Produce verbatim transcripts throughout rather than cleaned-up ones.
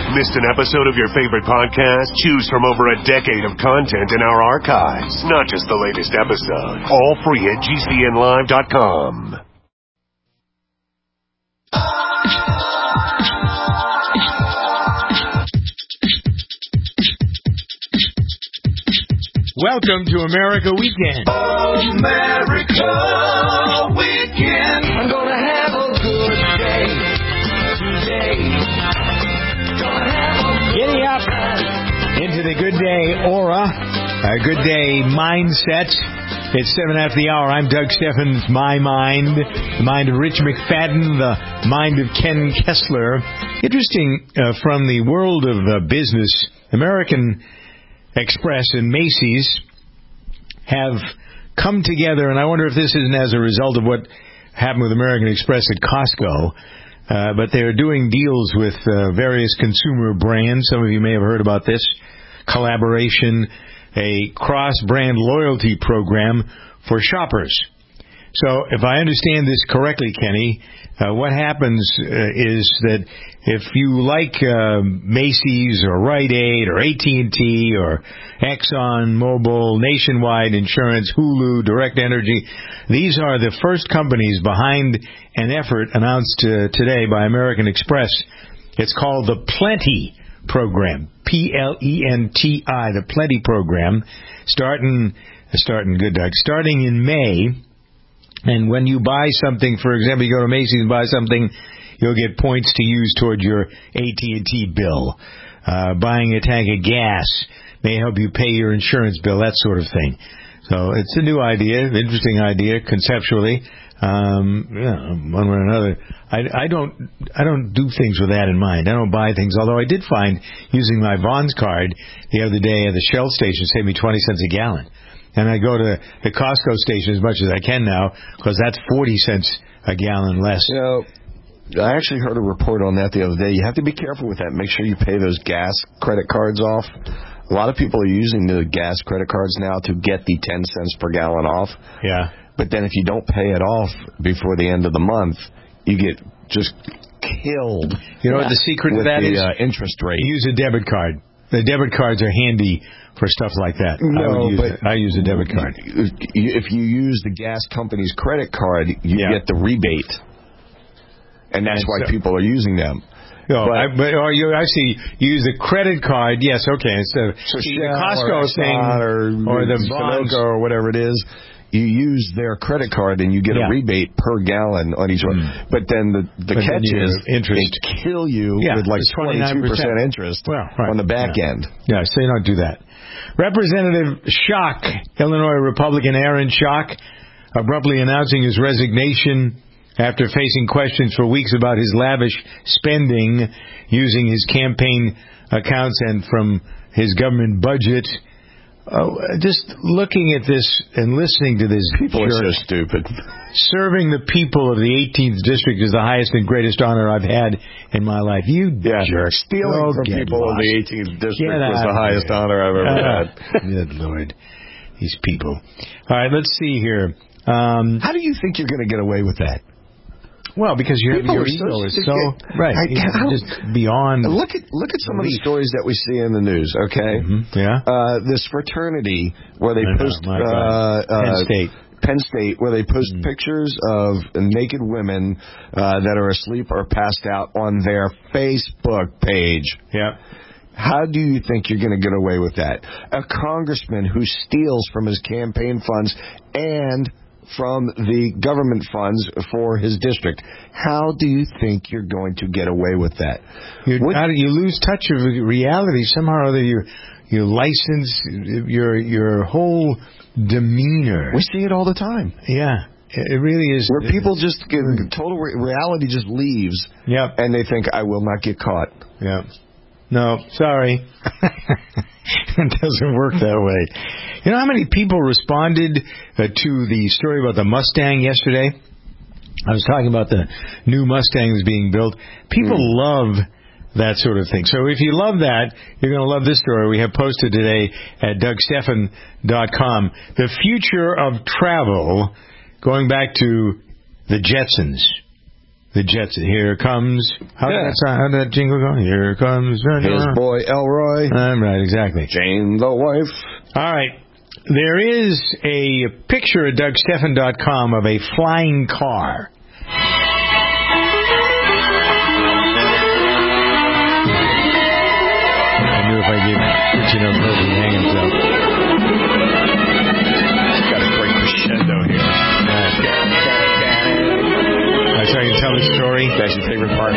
Missed an episode of your favorite podcast? Choose from over a decade of content in our archives, not just the latest episode. All free at G C N live dot com. Welcome to America Weekend. America Weekend. I'm gonna have a good day today. Gonna have a Getting up into the good day aura, a good day mindset. It's seven after the hour. I'm Doug Steffens, my mind, the mind of Rich McFadden, the mind of Ken Kessler. Interesting uh, from the world of uh, business, American Express and Macy's have come together, and I wonder if this isn't as a result of what happened with American Express at Costco, uh, but they're doing deals with uh, various consumer brands. Some of you may have heard about this collaboration, a cross-brand loyalty program for shoppers. So if I understand this correctly, Kenny, uh, what happens uh, is that if you like uh, Macy's or Rite Aid or A T and T or Exxon Mobil, Nationwide Insurance, Hulu, Direct Energy, these are the first companies behind an effort announced uh, today by American Express. It's called the Plenty Program, P L E N T I, the Plenty Program, starting, starting good, Doug, starting in May. And when you buy something, for example, you go to Macy's and buy something, you'll get points to use toward your A T and T bill. Uh, buying a tank of gas may help you pay your insurance bill, that sort of thing. So it's a new idea, interesting idea, conceptually. Um, yeah, one way or another. I, I don't, I don't do things with that in mind. I don't buy things. Although I did find using my Vons card the other day at the Shell station saved me twenty cents a gallon. And I go to the Costco station as much as I can now because that's forty cents a gallon less. You know, I actually heard a report on that the other day. You have to be careful with that. Make sure you pay those gas credit cards off. A lot of people are using the gas credit cards now to get the ten cents per gallon off. Yeah. But then if you don't pay it off before the end of the month, you get just killed. You know what the secret with to that the, is? Uh, interest rate. Use a debit card. The debit cards are handy for stuff like that. No, I would use but it. I use a debit card. If you use the gas company's credit card, you yeah. get the rebate, and that's and why so, people are using them. No, but, I, but or you actually use a credit card. Yes, okay. Instead of so the Costco or thing or, or the Vons or whatever it is. You use their credit card and you get yeah. a rebate per gallon on each one. Mm. But then the, the but catch is interest. they kill you yeah, with like twenty-two percent interest well, right. on the back yeah. end. Yeah, so you don't do that. Representative Schock, Illinois Republican Aaron Schock, abruptly announcing his resignation after facing questions for weeks about his lavish spending using his campaign accounts and from his government budget. Oh, just looking at this and listening to this, people are so stupid. Serving the people of the eighteenth district is the highest and greatest honor I've had in my life. You yeah. jerk! Stealing oh, from people lost. in the eighteenth district get was the highest there. honor I've ever uh, had. Good Lord, these people! All right, let's see here. Um, How do you think you're going to get away with that? Well, because your, your so ego is so right, I, I just beyond. Look at look at some belief. of the stories that we see in the news. Okay, mm-hmm. yeah, uh, this fraternity where they I post know, uh, Penn uh, State, Penn State, where they post mm. pictures of naked women uh, that are asleep or passed out on their Facebook page. Yeah. How do you think you're going to get away with that? A congressman who steals from his campaign funds and from the government funds for his district. How do you think you're going to get away with that? What, how do you lose touch of reality somehow or other? You you license your your whole demeanor. We see it all the time. Yeah, it really is. Where people just get total reality just leaves. Yep. And they think I will not get caught. Yeah. No, sorry. It doesn't work that way. You know how many people responded uh, to the story about the Mustang yesterday? I was talking about the new Mustangs being built. People mm. love that sort of thing. So if you love that, you're going to love this story we have posted today at Doug Steffen dot com. The future of travel, going back to the Jetsons. the Jets. Here comes. How Yeah. did that sound? How did that jingle go? Here comes. His boy Elroy. I'm right, exactly. Jane the wife. All right. There is a picture at Doug Stephan dot com of a flying car. I knew if I gave Rich enough rope, he'd hang himself. It's got a great crescendo here. Right, so I can tell the story. That's your favorite part.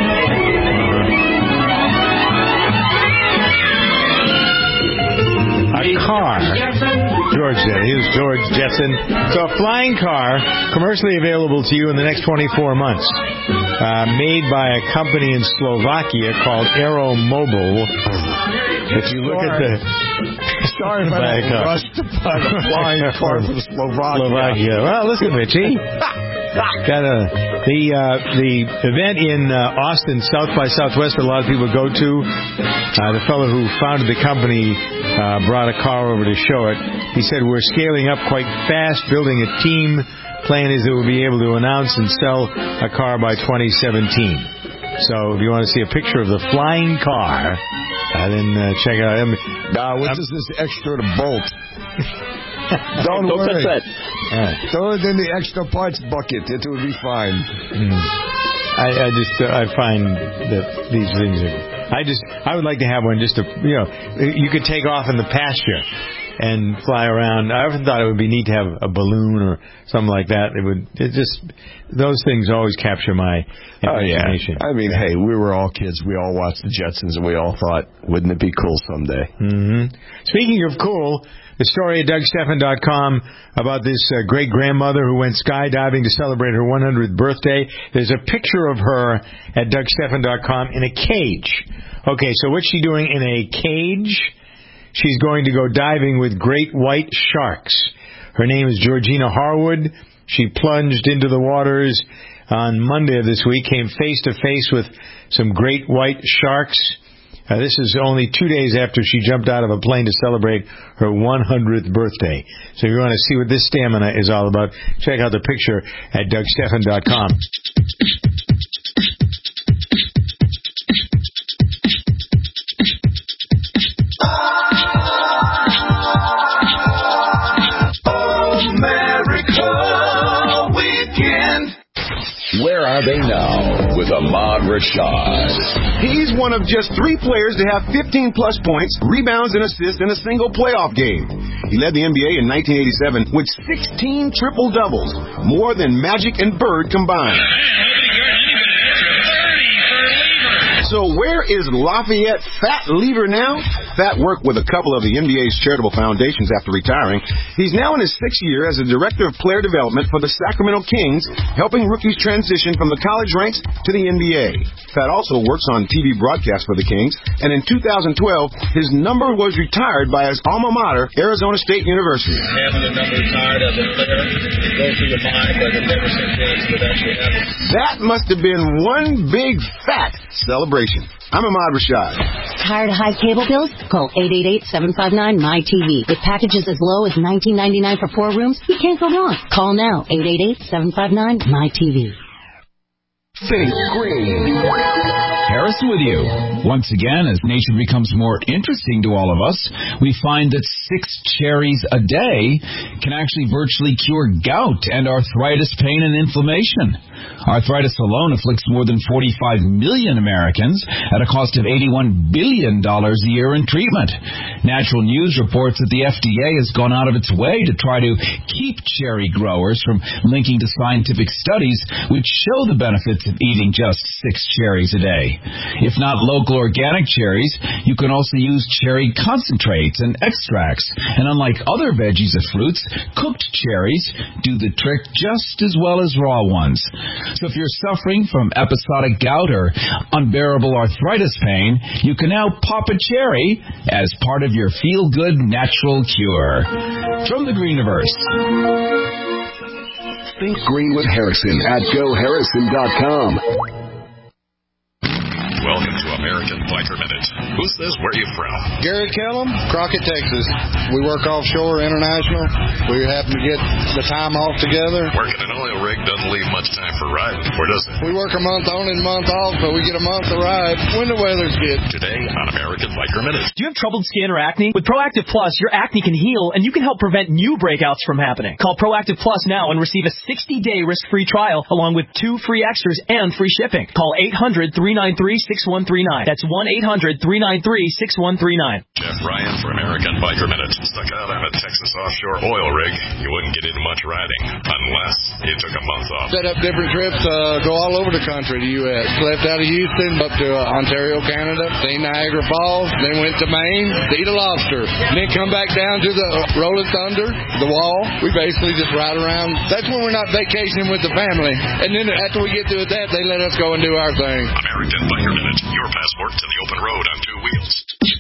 A car. George said. Here's George Jetson. So a flying car, commercially available to you in the next twenty-four months. Uh, made by a company in Slovakia called Aeromobile. If you look at the... Sorry if I rushed to buy a flying car from Slovakia. Slovakia. Well, listen, Richie. Got a, the uh, the event in uh, Austin, South by Southwest, a lot of people go to. Uh, the fellow who founded the company uh, brought a car over to show it. He said, we're scaling up quite fast, building a team. Plan is that we'll be able to announce and sell a car by twenty seventeen. So if you want to see a picture of the flying car, uh, then uh, check it out. I mean, Now, what is this extra to bolt? Don't, Don't worry. touch that. uh, Throw it in the extra parts bucket. It will be fine. mm. I, I just uh, I find that these things are. I just I would like to have one just to you know you could take off in the pasture and fly around. I often thought it would be neat to have a balloon or something like that. It would it just those things always capture my imagination. Oh, yeah. I mean, hey, we were all kids. We all watched the Jetsons, and we all thought, wouldn't it be cool someday? Mm-hmm. Speaking of cool, the story at Doug Stephan dot com about this uh, great-grandmother who went skydiving to celebrate her one hundredth birthday. There's a picture of her at Doug Stephan dot com in a cage. Okay, so what's she doing in a cage? She's going to go diving with great white sharks. Her name is Georgina Harwood. She plunged into the waters on Monday of this week, came face-to-face with some great white sharks. Uh, this is only two days after she jumped out of a plane to celebrate her one hundredth birthday. So if you want to see what this stamina is all about, check out the picture at Doug Stephan dot com. Where are they now with Ahmad Rashad? He's one of just three players to have fifteen plus points, rebounds, and assists in a single playoff game. He led the N B A in nineteen eighty-seven with sixteen triple-doubles, more than Magic and Bird combined. So where is Lafayette Fat Lever now? Fat worked with a couple of the N B A's charitable foundations after retiring. He's now in his sixth year as a director of player development for the Sacramento Kings, helping rookies transition from the college ranks to the N B A. Fat also works on T V broadcasts for the Kings, and in two thousand twelve, his number was retired by his alma mater, Arizona State University. Having a number retired as a player goes through your mind, but it never since then would actually happen. That must have been one big fat celebration. I'm Ahmad Rashad. Tired of high cable bills? Call eight eight eight, seven five nine, M Y T V. With packages as low as nineteen ninety-nine for four rooms, you can't go wrong. Call now, eight eight eight, seven five nine, M Y T V. Think green. Harrison with you. Once again, as nature becomes more interesting to all of us, we find that six cherries a day can actually virtually cure gout and arthritis, pain, and inflammation. Arthritis alone afflicts more than forty-five million Americans at a cost of eighty-one billion dollars a year in treatment. Natural News reports that the F D A has gone out of its way to try to keep cherry growers from linking to scientific studies which show the benefits of eating just six cherries a day. If not local organic cherries, you can also use cherry concentrates and extracts. And unlike other veggies or fruits, cooked cherries do the trick just as well as raw ones. So if you're suffering from episodic gout or unbearable arthritis pain, you can now pop a cherry as part of your feel-good natural cure. From the Greeniverse. Think Green with Harrison at go harrison dot com. Welcome to American Biker Minute. Who says where you from? Gary Kellum, Crockett, Texas. We work offshore, international. We happen to get the time off together. Working an oil rig doesn't leave much time for riding, or does it? We work a month on and a month off, but we get a month to ride when the weather's good. Today on American Biker Minute. Do you have troubled skin or acne? With Proactive Plus, your acne can heal, and you can help prevent new breakouts from happening. Call Proactive Plus now and receive a sixty-day risk-free trial, along with two free extras and free shipping. Call eight hundred, three nine three, six one three nine. That's one eight hundred, three nine three, six one three nine. Jeff Ryan for American Biker Minute. Stuck out on a Texas offshore oil rig, you wouldn't get in much riding unless you took a month off. Set up different trips, uh, go all over the country, the U S Left out of Houston, up to uh, Ontario, Canada, seen Niagara Falls, then went to Maine to eat a lobster, then come back down to the uh, Rolling Thunder, the Wall. We basically just ride around. That's when we're not vacationing with the family. And then after we get through with that, they let us go and do our thing. American Biker Minute, your passport to the open road on two wheels.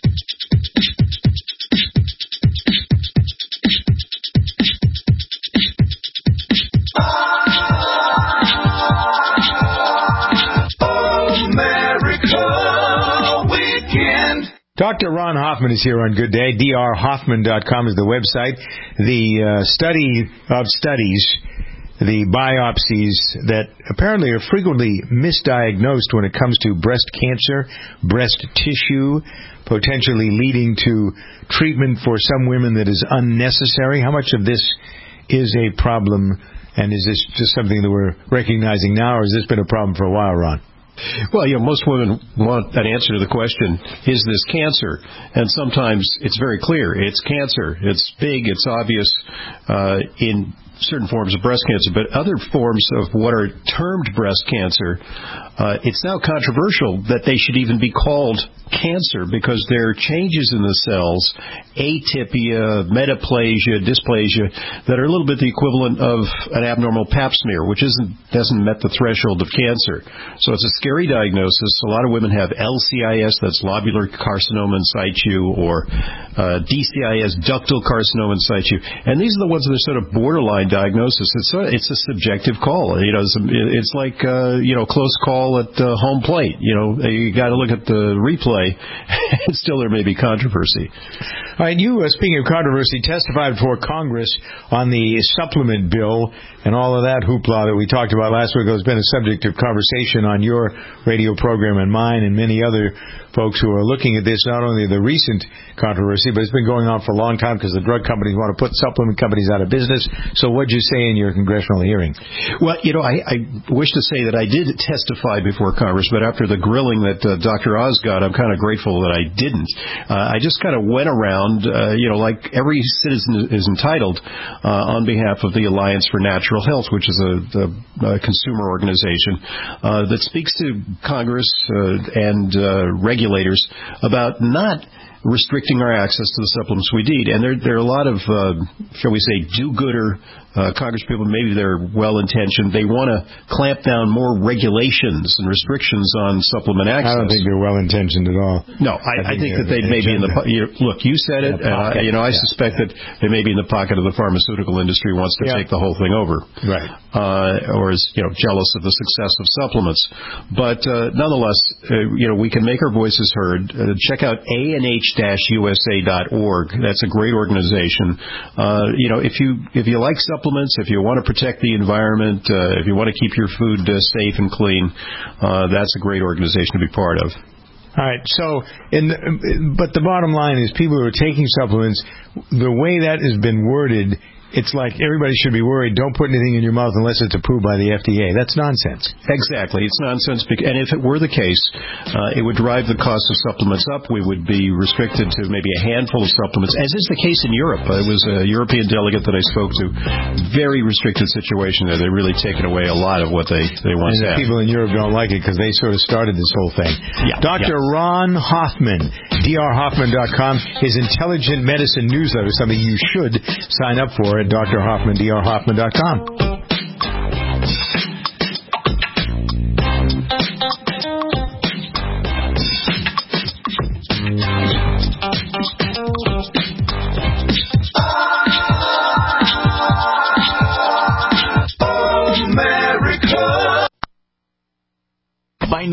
America Weekend. Doctor Ron Hoffman is here on Good Day. D R Hoffman dot com is the website. The uh, study of studies, the biopsies that apparently are frequently misdiagnosed when it comes to breast cancer, breast tissue, potentially leading to treatment for some women that is unnecessary. How much of this is a problem, and is this just something that we're recognizing now, or has this been a problem for a while, Ron? Well, you know, most women want an answer to the question, is this cancer? And sometimes it's very clear. It's cancer. It's big. It's obvious uh, in certain forms of breast cancer. But other forms of what are termed breast cancer, uh, it's now controversial that they should even be called cancer because there are changes in the cells, atypia, metaplasia, dysplasia, that are a little bit the equivalent of an abnormal pap smear, which isn't hasn't met the threshold of cancer. So it's a scary diagnosis. A lot of women have L C I S, that's lobular carcinoma in situ, or uh, D C I S, ductal carcinoma in situ. And these are the ones that are sort of borderline diagnosis. It's a, it's a subjective call. You know, it's, it's like, uh, you know, close call at uh, home plate. You know, you got to look at the replay, and still there may be controversy. All right, you, uh, speaking of controversy, testified before Congress on the supplement bill and all of that hoopla that we talked about last week. It's been a subject of conversation on your radio program and mine and many other folks who are looking at this, not only the recent controversy, but it's been going on for a long time because the drug companies want to put supplement companies out of business. So what did you say in your congressional hearing? Well, you know, I, I wish to say that I did testify before Congress, but after the grilling that uh, Doctor Oz got, I'm kind of grateful that I didn't. Uh, I just kind of went around, uh, you know, like every citizen is entitled uh, on behalf of the Alliance for Natural Health, which is a, a, a consumer organization uh, that speaks to Congress uh, and uh, regulators about not restricting our access to the supplements we need. And there, there are a lot of, uh, shall we say, do-gooder uh, congresspeople, maybe they're well-intentioned. They want to clamp down more regulations and restrictions on supplement access. I don't think they're well-intentioned at all. No, I, I think, I think that they may be in the, you know, look, you said it, and I, you know, I yeah, suspect yeah. that they may be in the pocket of the pharmaceutical industry who wants to yeah. take the whole thing over. Right. Uh, or is, you know, jealous of the success of supplements. But uh, nonetheless, uh, you know, we can make our voices heard. Uh, check out A N H U S A dot org. That's a great organization. Uh, you know, if you if you like supplements, if you want to protect the environment, uh, if you want to keep your food uh, safe and clean, uh, that's a great organization to be part of. All right. So, in the, but the bottom line is, people who are taking supplements, the way that has been worded, it's like everybody should be worried. Don't put anything in your mouth unless it's approved by the F D A. That's nonsense. Exactly. It's nonsense. And if it were the case, uh, it would drive the cost of supplements up. We would be restricted to maybe a handful of supplements, as is the case in Europe. Uh, it was a European delegate that I spoke to. Very restricted situation there. They're really taking away a lot of what they, they want and to have. People in Europe don't like it because they sort of started this whole thing. Yeah, Doctor Yeah. Ron Hoffman, D R Hoffman dot com, his Intelligent Medicine newsletter, something you should sign up for at Doctor Hoffman, D R Hoffman dot com. By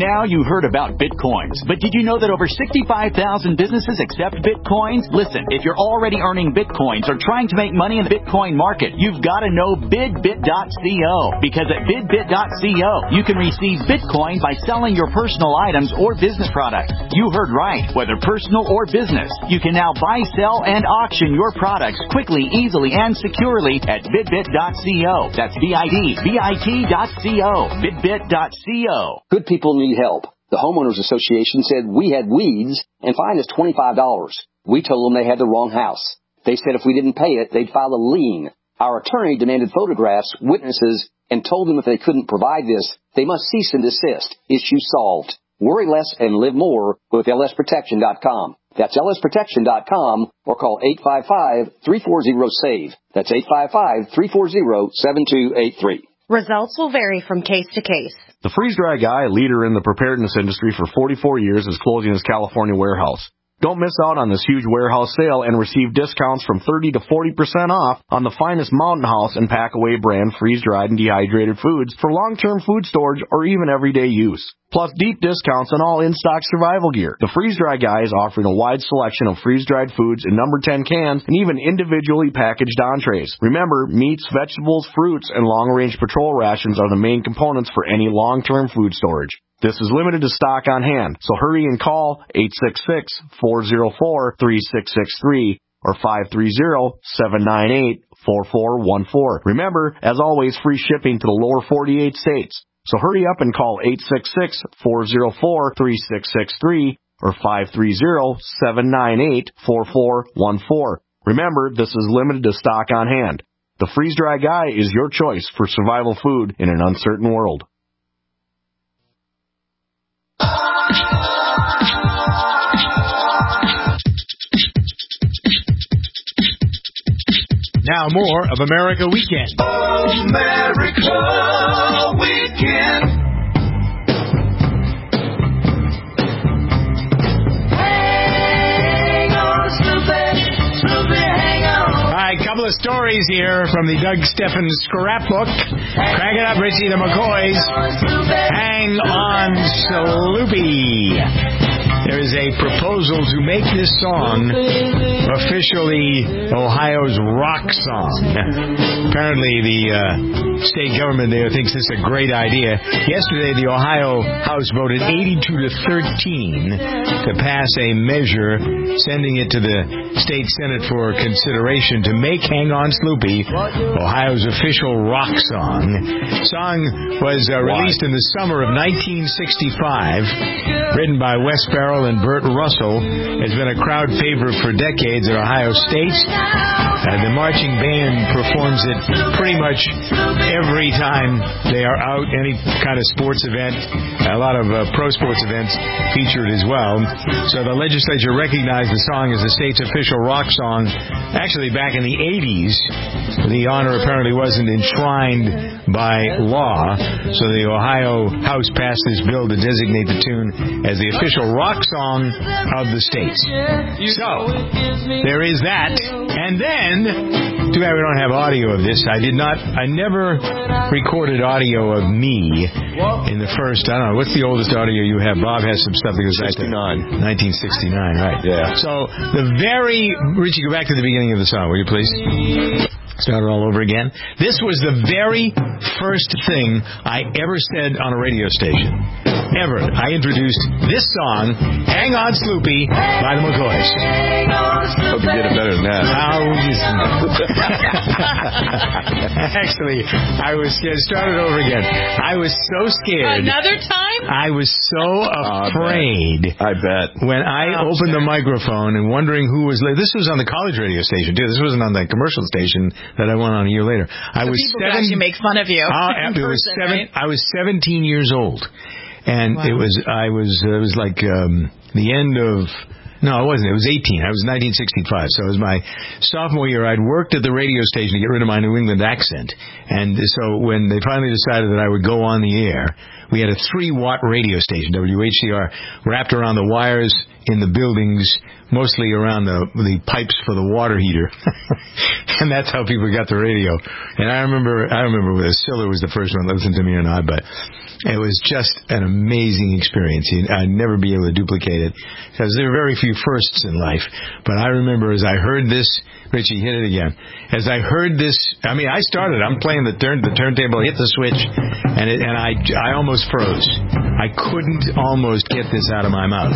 By now, you heard about Bitcoins. But did you know that over sixty-five thousand businesses accept Bitcoins? Listen, if you're already earning Bitcoins or trying to make money in the Bitcoin market, you've got to know bidbit dot co. Because at bidbit dot co, you can receive Bitcoin by selling your personal items or business products. You heard right. Whether personal or business, you can now buy, sell, and auction your products quickly, easily, and securely at bidbit dot co. That's B I D B I T dot co. bidbit dot co. Good people need help. The Homeowners Association said we had weeds and fined us twenty-five dollars. We told them they had the wrong house. They said if we didn't pay it, they'd file a lien. Our attorney demanded photographs, witnesses, and told them if they couldn't provide this, they must cease and desist. Issue solved. Worry less and live more with L S protection dot com. That's L S protection dot com or call eight five five, three four zero, SAVE. That's eight five five, three four zero, seven two eight three. Results will vary from case to case. The Freeze Dry Guy, a leader in the preparedness industry for forty-four years, is closing his California warehouse. Don't miss out on this huge warehouse sale and receive discounts from thirty to forty percent off on the finest Mountain House and Packaway brand freeze-dried and dehydrated foods for long-term food storage or even everyday use. Plus deep discounts on all in-stock survival gear. The Freeze Dry Guy is offering a wide selection of freeze-dried foods in number ten cans and even individually packaged entrees. Remember, meats, vegetables, fruits, and long-range patrol rations are the main components for any long-term food storage. This is limited to stock on hand, so hurry and call eight six six, four zero four, three six six three or five three zero, seven nine eight, four four one four. Remember, as always, free shipping to the lower forty-eight states. So hurry up and call eight six six, four zero four, three six six three or five three zero, seven nine eight, four four one four. Remember, this is limited to stock on hand. The Freeze Dry Guy is your choice for survival food in an uncertain world. Now more of America Weekend. America Weekend. Hang on, Snoopy, Snoopy, hang on. All right, couple of stories here from the Doug Steffens scrapbook. Crank it up, Richie, the McCoys. Hang on, Sloopy. There is a proposal to make this song officially Ohio's rock song. Apparently, the uh, state government there thinks this is a great idea. Yesterday, the Ohio House voted eighty-two to thirteen to pass a measure sending it to the state Senate for consideration to make Hang On Sloopy Ohio's official rock song. The song was uh, released in the summer of nineteen sixty-five, written by Wes Farrell and Burt Russell, has been a crowd favorite for decades at Ohio State. Uh, the marching band performs it pretty much every time they are out, any kind of sports event. A lot of uh, pro sports events featured as well. So the legislature recognized the song as the state's official rock song. Actually, back in the eighties, the honor apparently wasn't enshrined by law, so the Ohio House passed this bill to designate the tune as the official rock song of the state. So, there is that. And then, too bad we don't have audio of this. I did not, I never recorded audio of me in the first, I don't know, what's the oldest audio you have? Bob has some stuff that goes back to nineteen sixty-nine, right. Yeah. So, the very, Richie, go back to the beginning of the song, will you please? Start it all over again. This was the very first thing I ever said on a radio station. Ever. I introduced this song, Hang On Sloopy, by the McCoys. Hope you did it better than that. How is Actually, I was scared. Start it over again. I was so scared. Another time? I was so afraid. I bet. When I oh, opened sure. the microphone and wondering who was... This was on the college radio station, too. This wasn't on the commercial station that I went on a year later. I so was people seven, could actually make fun of you. Uh, in it person, was seven, right? I was seventeen years old, and wow. it was I was uh, it was like um, the end of no, it wasn't. It was eighteen. I was nineteen sixty-five, so it was my sophomore year. I'd worked at the radio station to get rid of my New England accent, and so when they finally decided that I would go on the air, we had a three watt radio station, W H C R, wrapped around the wires in the buildings, mostly around the the pipes for the water heater, and that's how people got the radio. And I remember, I remember whether Siller was the first one to listen to me or not, but it was just an amazing experience. I'd never be able to duplicate it because there are very few firsts in life. But I remember as I heard this, Richie, hit it again. As I heard this, I mean, I started. I'm playing the turn, the turntable, hit the switch, and it, and I, I almost froze. I couldn't almost get this out of my mouth.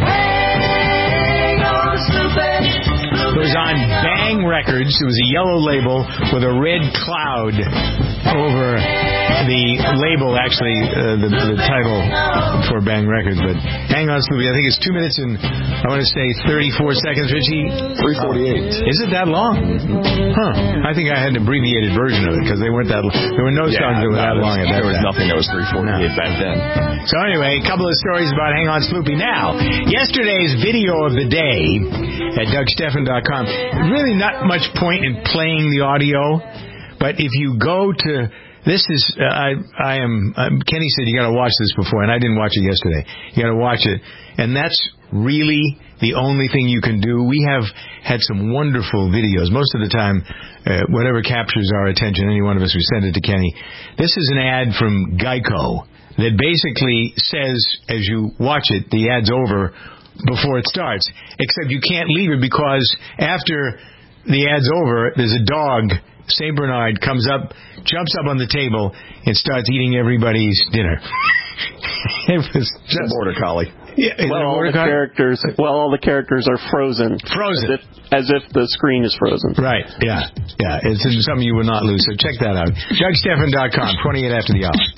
It was on Bang Records. It was a yellow label with a red cloud over the label, actually, uh, the, the title for Bang Records. But hang on, Snoopy. I think it's two minutes and, I want to say, thirty-four seconds, Richie? three forty-eight. Uh, is it that long? Huh. I think I had an abbreviated version of it because they weren't that long. There were no yeah, songs that were that long. At that there was time. nothing that was three forty-eight no. back then. So anyway, a couple of stories about Hang On Sloopy. Now, yesterday's video of the day at Doug Steffen dot com. Really not much point in playing the audio, but if you go to, this is, uh, I, I am, um, Kenny said you got to watch this before, and I didn't watch it yesterday. You got to watch it, and that's really the only thing you can do. We have had some wonderful videos. Most of the time, uh, whatever captures our attention, any one of us, we send it to Kenny. This is an ad from Geico that basically says, as you watch it, the ad's over before it starts, except you can't leave it because after the ad's over, there's a dog, Saint Bernard, comes up, jumps up on the table, and starts eating everybody's dinner. It was just a border collie. Yeah, well, all the collie? characters, well, all the characters are frozen. Frozen. As if, as if the screen is frozen. Right, yeah, yeah. It's something you will not lose, so check that out. Doug Steffen dot com, twenty-eight after the hour.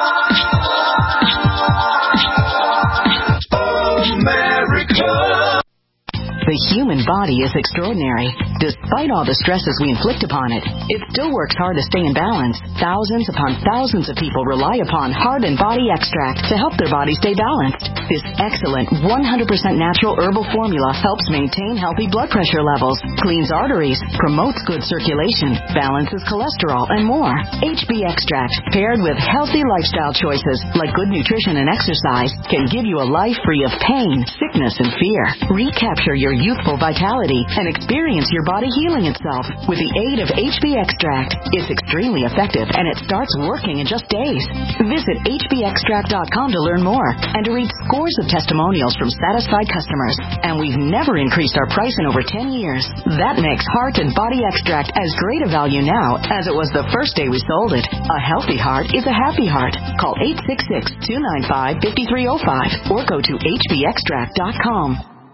America. The human body is extraordinary. Despite all the stresses we inflict upon it, it still works hard to stay in balance. Thousands upon thousands of people rely upon Heart and Body Extract to help their body stay balanced. This excellent one hundred percent natural herbal formula helps maintain healthy blood pressure levels, cleans arteries, promotes good circulation, balances cholesterol, and more. H B Extract, paired with healthy lifestyle choices like good nutrition and exercise, can give you a life free of pain, sickness, and fear. Recapture your youthful vitality and experience your body healing itself with the aid of H B Extract. It's extremely effective and it starts working in just days. Visit H B extract dot com to learn more and to read scores of testimonials from satisfied customers. And we've never increased our price in over ten years. That makes Heart and Body Extract as great a value now as it was the first day we sold it. A healthy heart is a happy heart. Call eight six six, two nine five, five three zero five or go to H B extract dot com.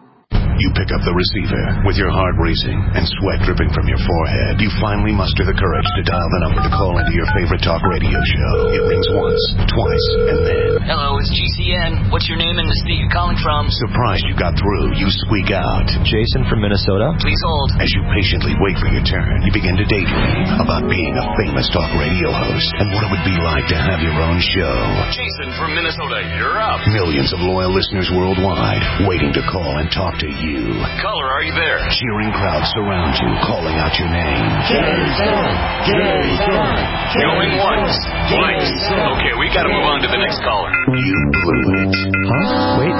You pick up the receiver with your heart racing and sweat dripping from your forehead. You finally muster the courage to dial the number to call into your favorite talk radio show. It rings once, twice, and then... Hello, it's G C N. What's your name and the state you're calling from? Surprised you got through, you squeak out. Jason from Minnesota. Please hold. As you patiently wait for your turn, you begin to daydream about being a famous talk radio host and what it would be like to have your own show. Jason from Minnesota, you're up. Millions of loyal listeners worldwide waiting to call and talk to you. Caller, are you there? Cheering crowds surround you, calling out your name. Jason! Jason! Going once, twice. Okay, we gotta move on to the next caller. You blew it. Huh? Wait.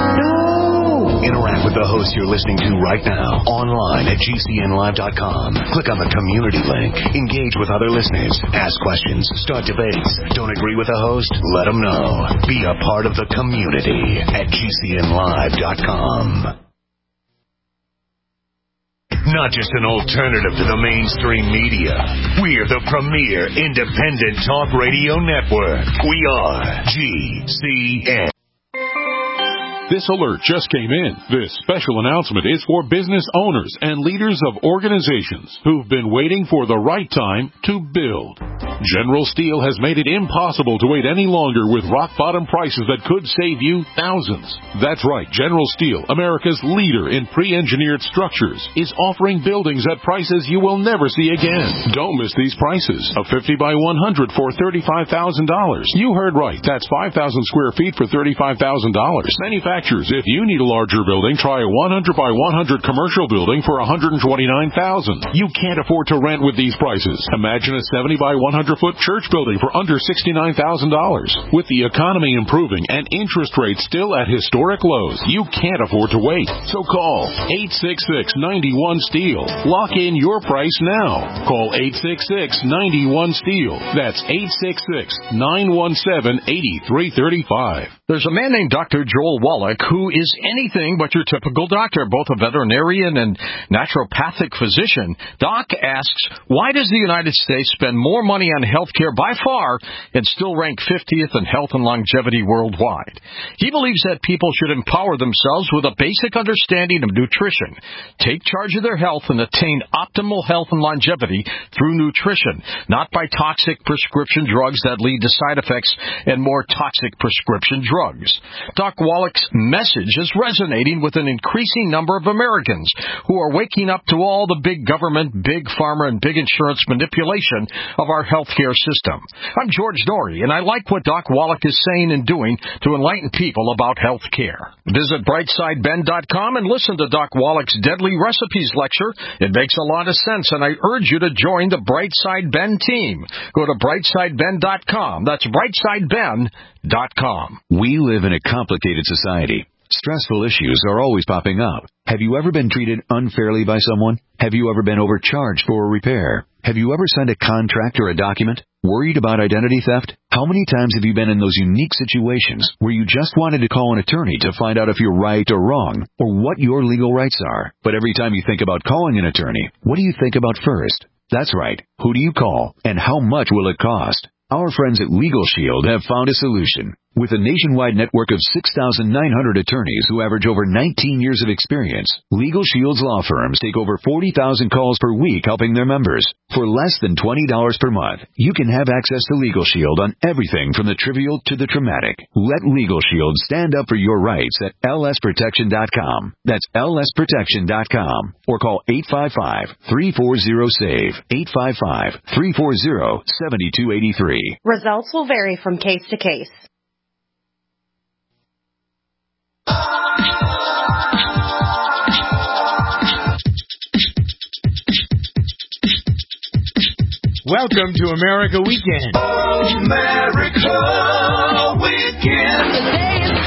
No! Interact with the host you're listening to right now, online at G C N live dot com. Click on the community link. Engage with other listeners. Ask questions. Start debates. Don't agree with the host? Let them know. Be a part of the community at G C N live dot com. Not just an alternative to the mainstream media. We're the premier independent talk radio network. We are G C N. This alert just came in. This special announcement is for business owners and leaders of organizations who've been waiting for the right time to build. General Steel has made it impossible to wait any longer with rock-bottom prices that could save you thousands. That's right. General Steel, America's leader in pre-engineered structures, is offering buildings at prices you will never see again. Don't miss these prices. A fifty by one hundred for thirty-five thousand dollars. You heard right. That's five thousand square feet for thirty-five thousand dollars. Manufactured manufacturers. If you need a larger building, try a one hundred by one hundred commercial building for one hundred twenty-nine thousand dollars. You can't afford to rent with these prices. Imagine a seventy by one hundred foot church building for under sixty-nine thousand dollars. With the economy improving and interest rates still at historic lows, you can't afford to wait. So call eight six six, nine one, STEEL. Lock in your price now. Call eight six six, nine one, STEEL. That's eight six six, nine one seven, eight three three five. There's a man named Doctor Joel Wallach who is anything but your typical doctor, both a veterinarian and naturopathic physician. Doc asks, why does the United States spend more money on health care by far and still rank fiftieth in health and longevity worldwide? He believes that people should empower themselves with a basic understanding of nutrition, take charge of their health, and attain optimal health and longevity through nutrition, not by toxic prescription drugs that lead to side effects and more toxic prescription drugs. Doc Wallach's message is resonating with an increasing number of Americans who are waking up to all the big government, big pharma, and big insurance manipulation of our healthcare system. I'm George Norrie, and I like what Doc Wallach is saying and doing to enlighten people about health care. Visit brightside ben dot com and listen to Doc Wallach's Deadly Recipes lecture. It makes a lot of sense, and I urge you to join the Brightside Ben team. Go to brightside ben dot com. That's brightside ben dot com. We live in a complicated society. Stressful issues are always popping up. Have you ever been treated unfairly by someone? Have you ever been overcharged for a repair? Have you ever signed a contract or a document? Worried about identity theft? How many times have you been in those unique situations where you just wanted to call an attorney to find out if you're right or wrong, or what your legal rights are? But every time you think about calling an attorney, what do you think about first? That's right. Who do you call, and how much will it cost? Our friends at Legal Shield have found a solution. With a nationwide network of six thousand nine hundred attorneys who average over nineteen years of experience, Legal Shield's law firms take over forty thousand calls per week helping their members. For less than twenty dollars per month, you can have access to Legal Shield on everything from the trivial to the traumatic. Let Legal Shield stand up for your rights at L S protection dot com. That's L S protection dot com. Or call eight five five, three four zero, SAVE, eight five five, three four zero, seven two eight three. Results will vary from case to case. Welcome to America Weekend. America Weekend. Today is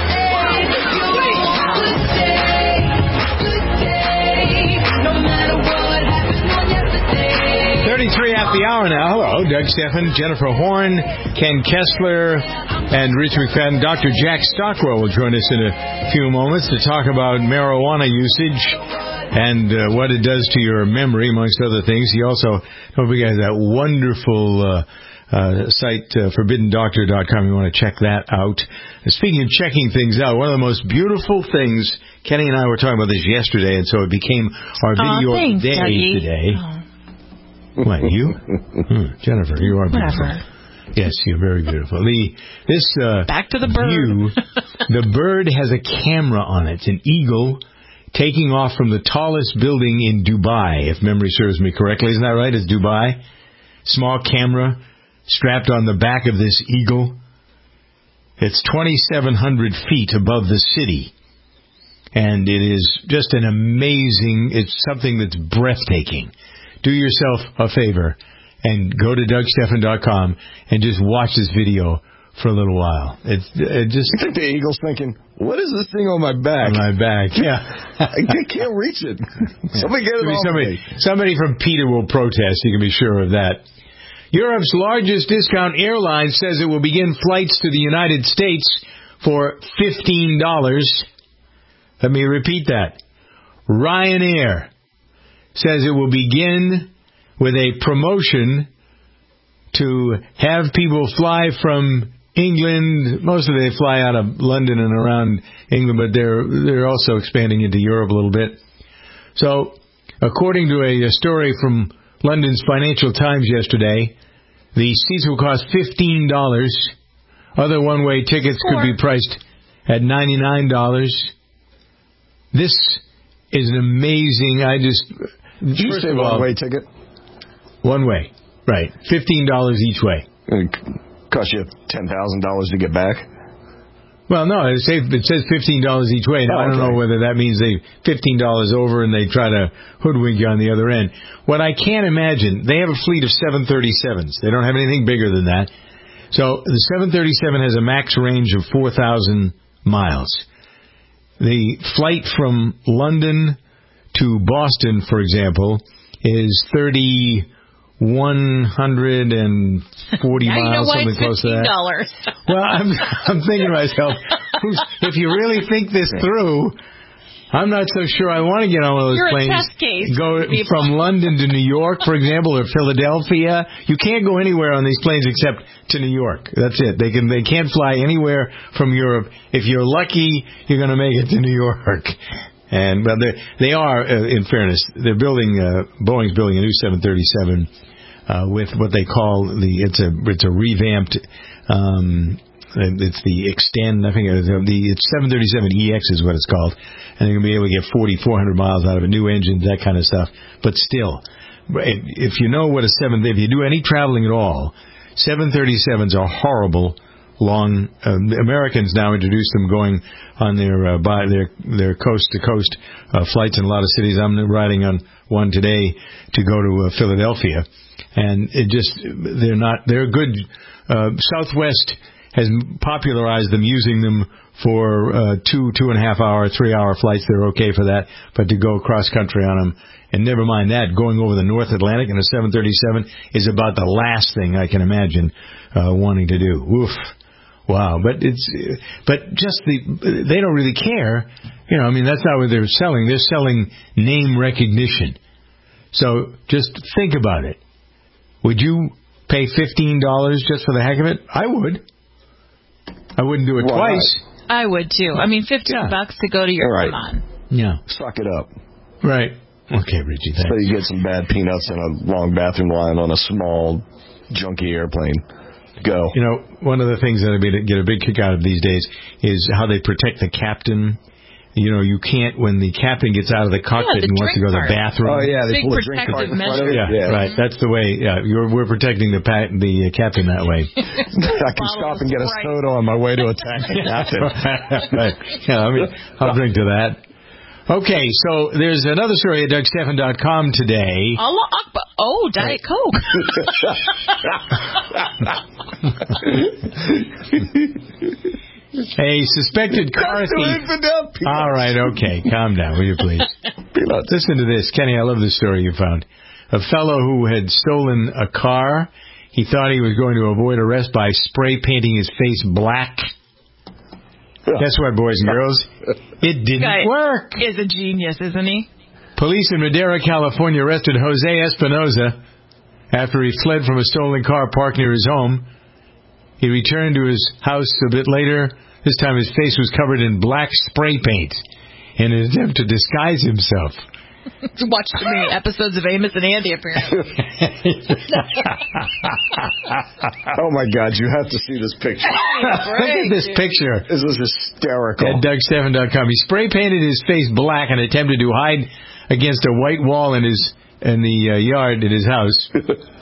thirty-three at the hour now. Hello, Doug Stephan, Jennifer Horn, Ken Kessler, and Rich McFadden. Doctor Jack Stockwell will join us in a few moments to talk about marijuana usage and uh, what it does to your memory, amongst other things. He also, don't forget, that wonderful uh, uh, site, uh, forbidden doctor dot com. You want to check that out. Speaking of checking things out, one of the most beautiful things, Kenny and I were talking about this yesterday, and so it became our video oh, thanks, of the day Dougie. today. Oh. What, you? Hmm, Jennifer, you are beautiful. Whatever. Yes, you're very beautiful. The this uh, Back to the bird. view, the bird has a camera on it. It's an eagle taking off from the tallest building in Dubai, if memory serves me correctly. Isn't that right? It's Dubai. Small camera strapped on the back of this eagle. It's twenty-seven hundred feet above the city. And it is just an amazing, it's something that's breathtaking. Do yourself a favor and go to Doug Stephan dot com and just watch this video for a little while. It's it just. I think the eagle's thinking, "What is this thing on my back?" On my back, yeah. I can't reach it. Somebody get it off somebody, me. somebody from Peter will protest. You can be sure of that. Europe's largest discount airline says it will begin flights to the United States for fifteen dollars. Let me repeat that. Ryanair says it will begin with a promotion to have people fly from England. Mostly they fly out of London and around England, but they're they're also expanding into Europe a little bit. So, according to a, a story from London's Financial Times yesterday, the seats will cost fifteen dollars. Other one-way tickets could be priced at ninety-nine dollars. This is an amazing, I just... Did you say one-way ticket? One way, right. fifteen dollars each way. It cost you ten thousand dollars to get back? Well, no, it says, it says fifteen dollars each way. Now, Oh, I don't okay. know whether that means they fifteen dollars over and they try to hoodwink you on the other end. What I can't imagine, they have a fleet of seven thirty-sevens. They don't have anything bigger than that. So the seven thirty-seven has a max range of four thousand miles. The flight from London to Boston, for example, is thirty-one hundred forty now you know miles, why something it's close to fifteen that. dollars. Well, I'm, I'm thinking to myself, who's, if you really think this through, I'm not so sure I want to get on one of those You're a planes. test case Go for people. from London to New York, for example, or Philadelphia. You can't go anywhere on these planes except to New York. That's it. They can they can't fly anywhere from Europe. If you're lucky, you're going to make it to New York. And well, they they are, uh, in fairness, they're building. Uh, Boeing's building a new seven thirty-seven uh, with what they call the it's a it's a revamped. Um, It's the extend, I think it's the it's seven thirty-seven E X is what it's called, and you're going to be able to get forty-four hundred miles out of it, new engines, that kind of stuff. But still, if you know what a seven, if you do any traveling at all, seven thirty-sevens are horrible long. Uh, Americans now introduce them going on their uh, by their their coast to coast uh, flights in a lot of cities. I'm riding on one today to go to uh, Philadelphia, and it just they're not they're good. Uh, Southwest has popularized them, using them for uh, two, two and a half hour, three hour flights. They're okay for that, but to go cross country on them, and never mind that, going over the North Atlantic in a seven thirty-seven is about the last thing I can imagine uh, wanting to do. Oof. Wow. But it's, but just the, they don't really care. You know, I mean, that's not what they're selling. They're selling name recognition. So just think about it. Would you pay fifteen dollars just for the heck of it? I would. I wouldn't do it Why twice. I would too. I mean, fifteen Yeah. bucks to go to your All right. come on. Yeah. Suck it up. Right. Okay, Richie, thanks. So you get some bad peanuts and a long bathroom line on a small, junky airplane. Go. You know, one of the things that I get a big kick out of these days is how they protect the captain. You know, you can't, when the captain gets out of the Yeah, cockpit the and wants to go to the drink cart. bathroom. Oh, yeah, they Big pull a drink cart protective in front of measure. it. Yeah, Yeah. right. That's the way. Yeah, you're, we're protecting the pa- the uh, captain that way. I can stop and get a soda on my way to attack the captain. Right. Yeah, I mean, I'll drink to that. Okay, so there's another story at Doug Stephan dot com today. Allah Akbar. Oh, Diet Coke. A suspected car thief. All right, okay, calm down, will you please? Listen to this, Kenny. I love this story you found. A fellow who had stolen a car. He thought he was going to avoid arrest by spray painting his face black. Guess what, boys and girls? It didn't Guy work. Is a genius, isn't he? Police in Madera, California, arrested Jose Espinoza after he fled from a stolen car parked near his home. He returned to his house a bit later. This time his face was covered in black spray paint in an attempt to disguise himself. Watch too many episodes of Amos and Andy, apparently. Oh, my God, you have to see this picture. Look at this picture. This is hysterical. At Doug Stephan dot com. He spray painted his face black and attempted to hide against a white wall in his in the uh, yard in his house.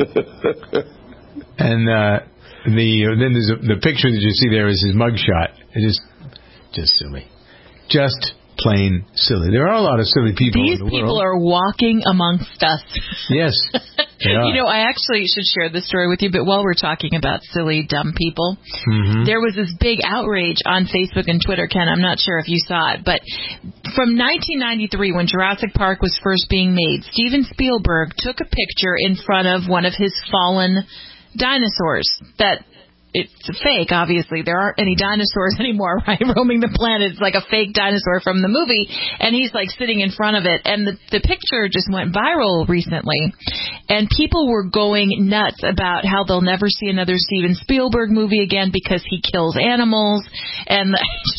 And uh, the uh, then there's a, the picture that you see there is his mugshot. It is just silly, just plain silly. There are a lot of silly people These in the people world. are walking amongst us. Yes. They are. You know, I actually should share this story with you, but while we're talking about silly, dumb people, Mm-hmm. there was this big outrage on Facebook and Twitter, Ken. I'm not sure if you saw it, but from nineteen ninety-three, when Jurassic Park was first being made, Steven Spielberg took a picture in front of one of his fallen dinosaurs that... It's fake, obviously. There aren't any dinosaurs anymore, right, roaming the planet. It's like a fake dinosaur from the movie, and he's, like, sitting in front of it. And the, the picture just went viral recently, and people were going nuts about how they'll never see another Steven Spielberg movie again because he kills animals, and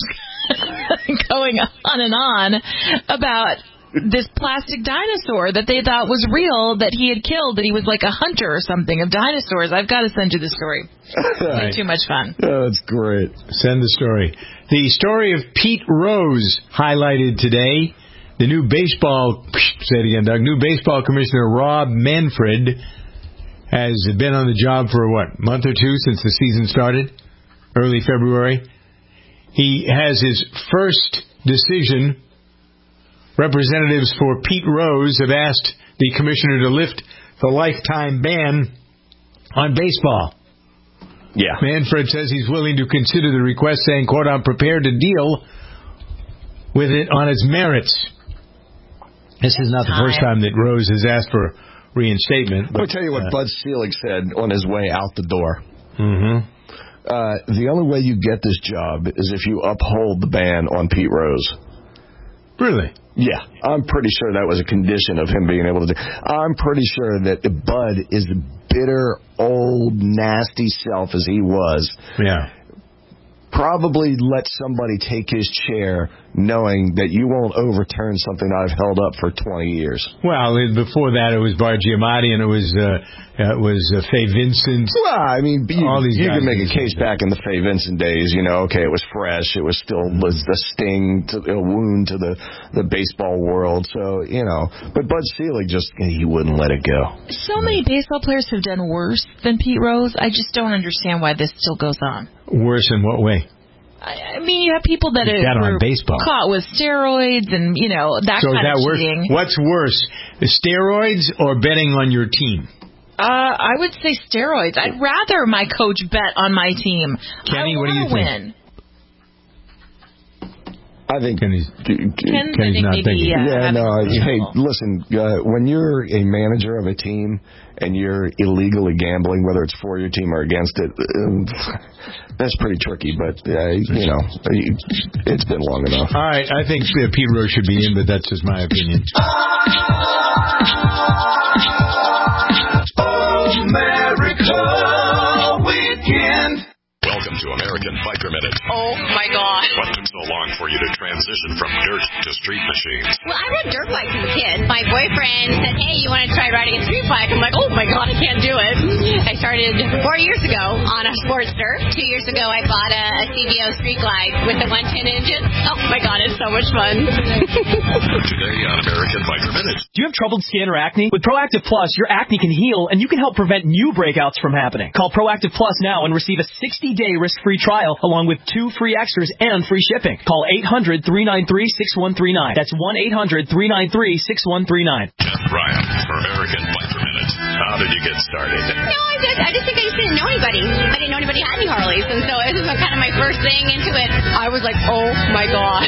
going on and on about this plastic dinosaur that they thought was real, that he had killed, that he was like a hunter or something of dinosaurs. I've got to send you the story. It's Right. too much fun. Oh, that's great. Send the story. The story of Pete Rose highlighted today. The new baseball, say it again, Doug, new baseball commissioner Rob Manfred has been on the job for, what, a month or two since the season started? Early February. he has his first decision. Representatives for Pete Rose have asked the commissioner to lift the lifetime ban on baseball. Yeah. Manfred says he's willing to consider the request, saying, quote, I'm prepared to deal with it on its merits. This is not the first time that Rose has asked for reinstatement. But, I'll tell you what uh, Bud Selig said on his way out the door. Mm-hmm. Uh, the only way you get this job is if you uphold the ban on Pete Rose. Really? Yeah. I'm pretty sure that was a condition of him being able to do. I'm pretty sure that Bud is the bitter, old, nasty self as he was. Yeah. Probably let somebody take his chair knowing that you won't overturn something I've held up for twenty years. Well, before that it was Bart Giamatti and it was uh, it was uh, Fay Vincent. Well, I mean, you, all these you guys can make a case back in the Fay Vincent days. You know, okay, it was fresh. It was still was the sting, to, a wound to the, the baseball world. So, you know, but Bud Selig just, he wouldn't let it go. So many baseball players have done worse than Pete Rose. I just don't understand why this still goes on. Worse in what way? I mean, you have people that are on baseball. caught with steroids and, you know, that so kind that of worse? cheating. What's worse, the steroids or betting on your team? Uh, I would say steroids. I'd rather my coach bet on my team. Kenny, I what do you win. think? I think Kenny's, Ken, Kenny's not maybe, thinking. Uh, yeah, no. Hey, listen. Uh, when you're a manager of a team and you're illegally gambling, whether it's for your team or against it, uh, that's pretty tricky. But uh, you know, it's been long enough. All right, I think uh, Pete Rose should be in, but that's just my opinion. America Weekend. Welcome to American Biker Minute. Oh, my God. What took so long for you to transition from dirt to street machines? Well, I rode dirt bikes as a kid. My boyfriend said, hey, you want to try riding a street bike? I'm like, oh, my God, I can't do it. I started four years ago on a Sportster. Two years ago, I bought a, a C V O Street Glide with a one ten engine. Oh, my God, it's so much fun. Today on American Biker Minute. Do you have troubled skin or acne? With Proactive Plus, your acne can heal, and you can help prevent new breakouts from happening. Call Proactive Plus now and receive a sixty-day risk-free trial along with two free extras and free shipping. Call eight hundred, three nine three, six one three nine. That's one eight hundred, three nine three, six one three nine. Jeff Bryant for American Biker Minute. How did you get started? No, I just, I just think I just didn't know anybody. I didn't know anybody had any Harleys, and so this was kind of my first thing into it. I was like, oh, my God.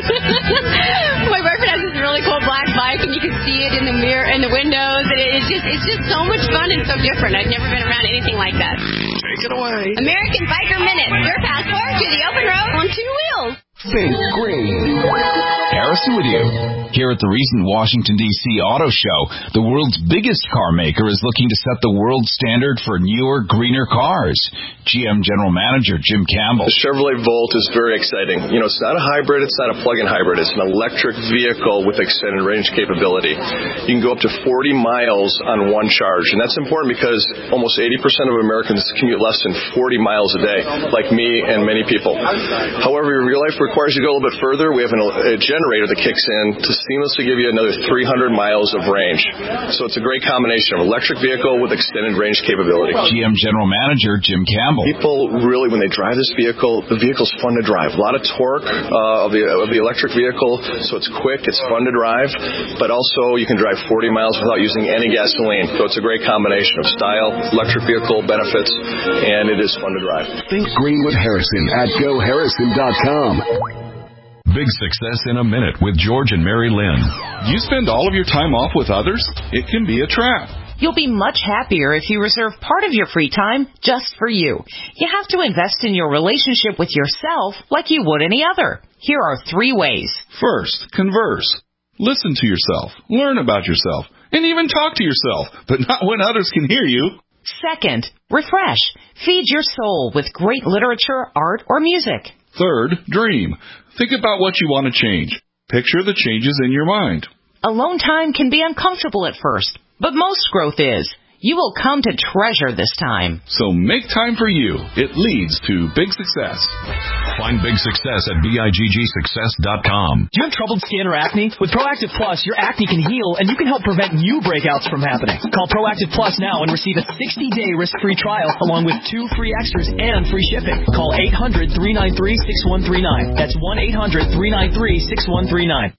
My boyfriend has this really cool black bike, and you can see it in the mirror, in the windows, and it's just, it's just so much fun and so different. I've never been around anything like that. Take it away. American Biker Minute, your passport to the open road on two wheels. Think green. Harrison with you. Here at the recent Washington, D C Auto Show, the world's biggest car maker is looking to set the world standard for newer, greener cars. G M General Manager Jim Campbell. The Chevrolet Volt is very exciting. You know, it's not a hybrid, it's not a plug-in hybrid. It's an electric vehicle with extended range capability. You can go up to forty miles on one charge, and that's important because almost eighty percent of Americans commute less than forty miles a day, like me and many people. However, your real life requires you to go a little bit further. We have an, a generator that kicks in to seamlessly give you another three hundred miles of range. So it's a great combination of electric vehicle with extended range capability. G M General Manager Jim Campbell. People really, when they drive this vehicle, the vehicle's fun to drive. A lot of torque uh, of the of the electric vehicle, so it's quick, it's fun to drive, but also you can drive forty miles without using any gasoline. So it's a great combination of style, electric vehicle benefits, and it is fun to drive. Think green with Harrison at go harrison dot com. Big success in a minute with George and Mary Lynn. You spend all of your time off with others? It can be a trap. You'll be much happier if you reserve part of your free time just for you. You have to invest in your relationship with yourself like you would any other. Here are three ways. First, converse. Listen to yourself, learn about yourself, and even talk to yourself, but not when others can hear you. Second, refresh. Feed your soul with great literature, art, or music. Third, dream. Think about what you want to change. Picture the changes in your mind. Alone time can be uncomfortable at first, but most growth is. You will come to treasure this time. So make time for you. It leads to big success. Find big success at B I G G success dot com. Do you have troubled skin or acne? With Proactive Plus, your acne can heal, and you can help prevent new breakouts from happening. Call Proactive Plus now and receive a sixty-day risk-free trial along with two free extras and free shipping. Call eight hundred, three nine three, six one three nine. That's one eight hundred, three nine three, six one three nine.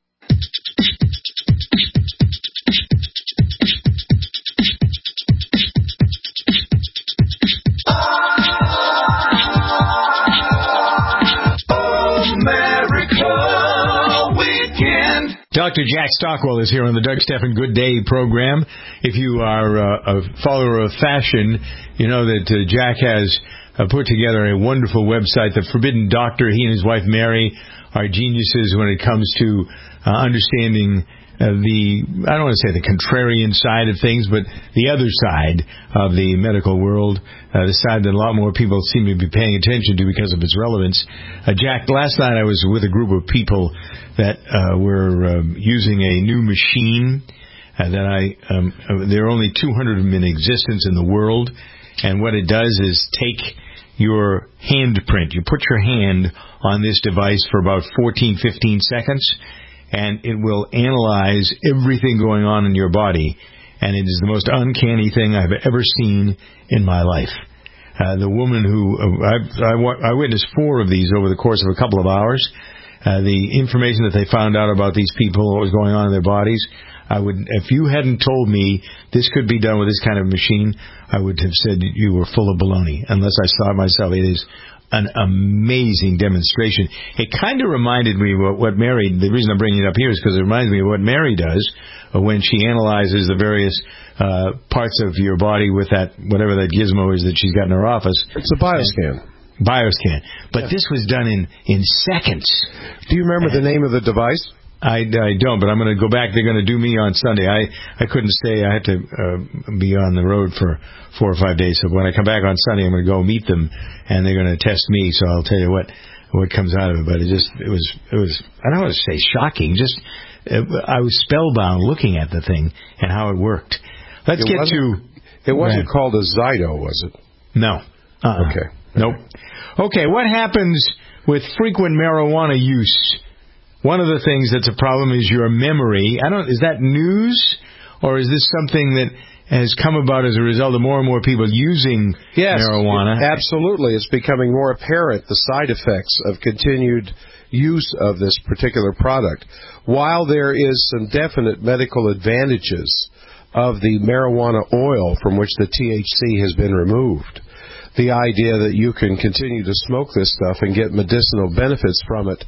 Doctor Jack Stockwell is here on the Doug Stephan Good Day program. If you are uh, a follower of fashion, you know that uh, Jack has uh, put together a wonderful website, The Forbidden Doctor. He and his wife Mary are geniuses when it comes to uh, understanding uh, the, I don't want to say the contrarian side of things, but the other side of the medical world, uh, the side that a lot more people seem to be paying attention to because of its relevance. Uh, Jack, last night I was with a group of people that uh, were um, using a new machine uh, that I, um, uh, there are only two hundred of them in existence in the world, and what it does is take your handprint. You put your hand on this device for about fourteen, fifteen seconds, and it will analyze everything going on in your body, and it is the most uncanny thing I've ever seen in my life. Uh, the woman who, uh, I, I, I witnessed four of these over the course of a couple of hours. Uh, the information that they found out about these people, what was going on in their bodies, I would, if you hadn't told me this could be done with this kind of machine, I would have said you were full of baloney, unless I saw it myself. It is an amazing demonstration. It kind of reminded me of what Mary, the reason I'm bringing it up here is because it reminds me of what Mary does when she analyzes the various uh, parts of your body with that, whatever that gizmo is that she's got in her office. It's a bioscan. Bioscan. But yeah. This was done in, in seconds. Do you remember and the name of the device? I, I don't, but I'm going to go back. They're going to do me on Sunday. I, I couldn't stay. I had to uh, be on the road for four or five days. So when I come back on Sunday, I'm going to go meet them, and they're going to test me. So I'll tell you what what comes out of it. But it just it was it was I don't want to say shocking. Just it, I was spellbound looking at the thing and how it worked. Let's it get to. It wasn't right. called a Zyto, was it? No. Uh-uh. Okay. Nope. Okay, what happens with frequent marijuana use? One of the things that's a problem is your memory. I don't. Is that news, or is this something that has come about as a result of more and more people using yes, marijuana? It, absolutely. It's becoming more apparent, the side effects of continued use of this particular product. While there is some definite medical advantages of the marijuana oil from which the T H C has been removed, the idea that you can continue to smoke this stuff and get medicinal benefits from it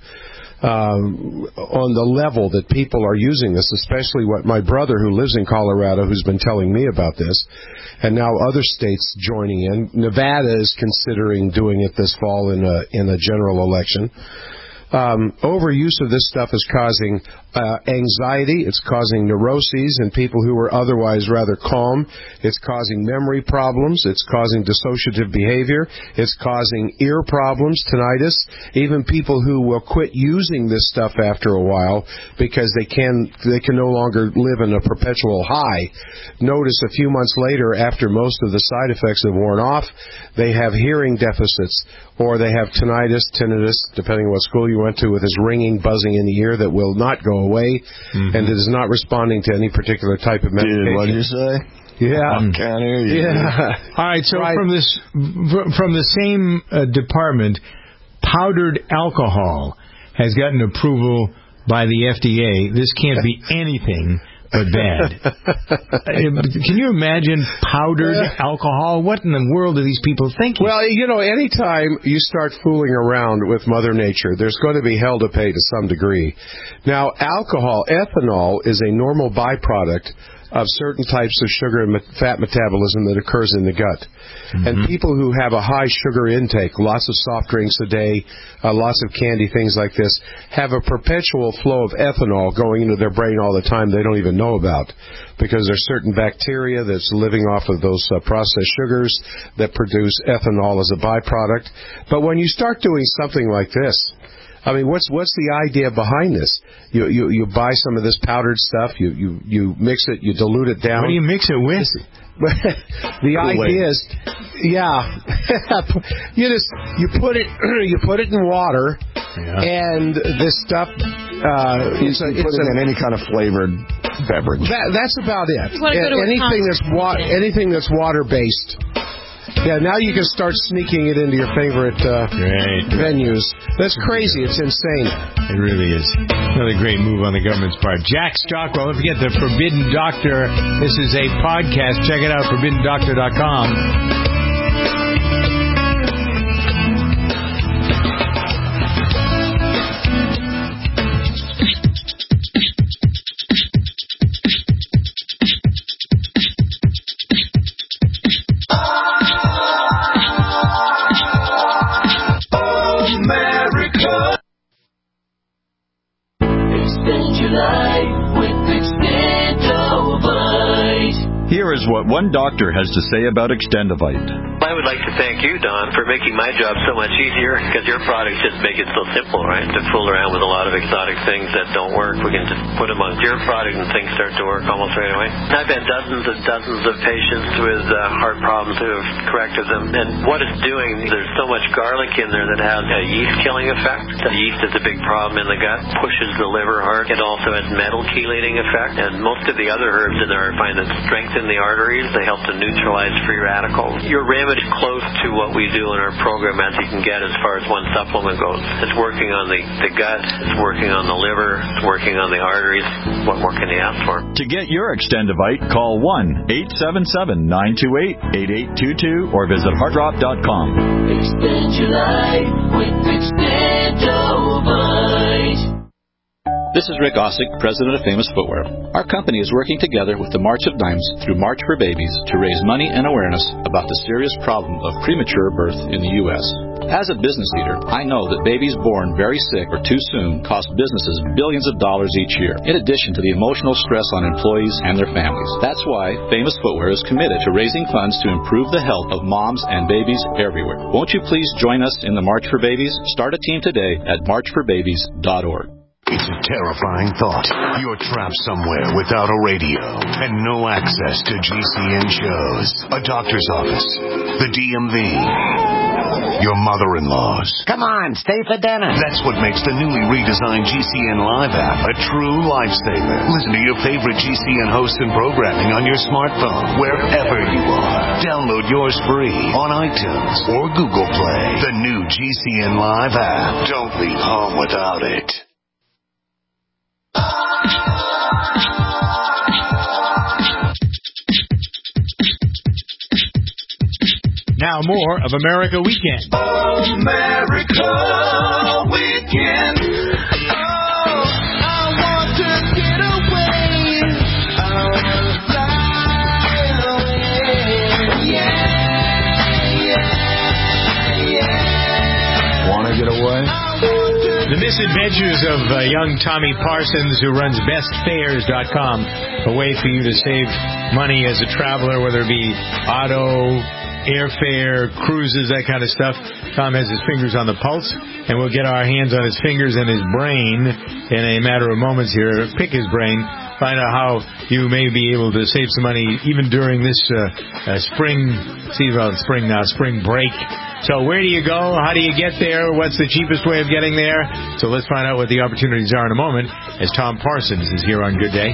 um, on the level that people are using this, especially what my brother who lives in Colorado, who's been telling me about this, and now other states joining in. Nevada is considering doing it this fall in a, in a general election. Um, overuse of this stuff is causing uh, anxiety. It's causing neuroses in people who are otherwise rather calm. It's causing memory problems. It's causing dissociative behavior. It's causing ear problems, tinnitus. Even people who will quit using this stuff after a while because they can they can no longer live in a perpetual high. Notice a few months later, after most of the side effects have worn off, they have hearing deficits, or they have tinnitus, tinnitus, depending on what school you went to, with this ringing, buzzing in the ear that will not go away, mm-hmm. and it is not responding to any particular type of medication. Dude, what did you say? Yeah. I can't hear you. Yeah. All right, so right. from this, from the same uh, department, powdered alcohol has gotten approval by the F D A. This can't be anything but bad. Can you imagine powdered alcohol? What in the world are these people thinking? Well, you know, anytime you start fooling around with Mother Nature, there's going to be hell to pay to some degree. Now, alcohol, ethanol, is a normal byproduct of certain types of sugar and fat metabolism that occurs in the gut. Mm-hmm. And people who have a high sugar intake, lots of soft drinks a day, uh, lots of candy, things like this, have a perpetual flow of ethanol going into their brain all the time they don't even know about, because there's certain bacteria that's living off of those uh, processed sugars that produce ethanol as a byproduct. But when you start doing something like this, I mean, what's what's the idea behind this? You you you buy some of this powdered stuff, you you you mix it, you dilute it down. What do you mix it with? The idea is, yeah, you just you put it you put it in water, yeah. and this stuff. Uh, you it's a, put it's it a, in any kind of flavored beverage. That, that's about it. Go anything that's wa- anything that's water based. Yeah, now you can start sneaking it into your favorite uh, venues. That's crazy. It's insane. It really is. Another great move on the government's part. Jack Stockwell, don't forget the Forbidden Doctor. This is a podcast. Check it out, forbidden doctor dot com. Here is what one doctor has to say about Extendivite. I would like to thank you, Don, for making my job so much easier, because your products just make it so simple, right? To fool around with a lot of exotic things that don't work, we can just put them on your product and things start to work almost right away. I've had dozens and dozens of patients with uh, heart problems who have corrected them, and what it's doing, there's so much garlic in there that has a yeast-killing effect. The yeast is a big problem in the gut, pushes the liver hard. It also has metal chelating effect, and most of the other herbs in there I find that strengthen the arteries. They help to neutralize free radicals. Your remedy is close to what we do in our program as you can get as far as one supplement goes. It's working on the, the gut, it's working on the liver, it's working on the arteries. What more can you ask for? To get your Extendivite, call one eight seven seven, nine two eight, eight eight two two or visit heart drop dot com. Extend your life with Extendivite. This is Rick Ossick, president of Famous Footwear. Our company is working together with the March of Dimes through March for Babies to raise money and awareness about the serious problem of premature birth in the U S As a business leader, I know that babies born very sick or too soon cost businesses billions of dollars each year, in addition to the emotional stress on employees and their families. That's why Famous Footwear is committed to raising funds to improve the health of moms and babies everywhere. Won't you please join us in the March for Babies? Start a team today at march for babies dot org. It's a terrifying thought. You're trapped somewhere without a radio and no access to G C N shows, a doctor's office, the D M V, your mother-in-law's. Come on, stay for dinner. That's what makes the newly redesigned G C N Live app a true lifesaver. Listen to your favorite G C N hosts and programming on your smartphone, wherever you are. Download yours free on iTunes or Google Play. The new G C N Live app. Don't leave home without it. Now more of America Weekend. America Weekend. Oh, I want to get away. I want to fly away. Yeah, yeah, yeah. Want to get away? The misadventures of uh, young Tommy Parsons, who runs best fares dot com, a way for you to save money as a traveler, whether it be auto, airfare, cruises, that kind of stuff. Tom has his fingers on the pulse, and we'll get our hands on his fingers and his brain in a matter of moments here. Pick his brain, find out how you may be able to save some money even during this uh, uh, spring, see about spring now, spring break. So where do you go? How do you get there? What's the cheapest way of getting there? So let's find out what the opportunities are in a moment as Tom Parsons is here on Good Day.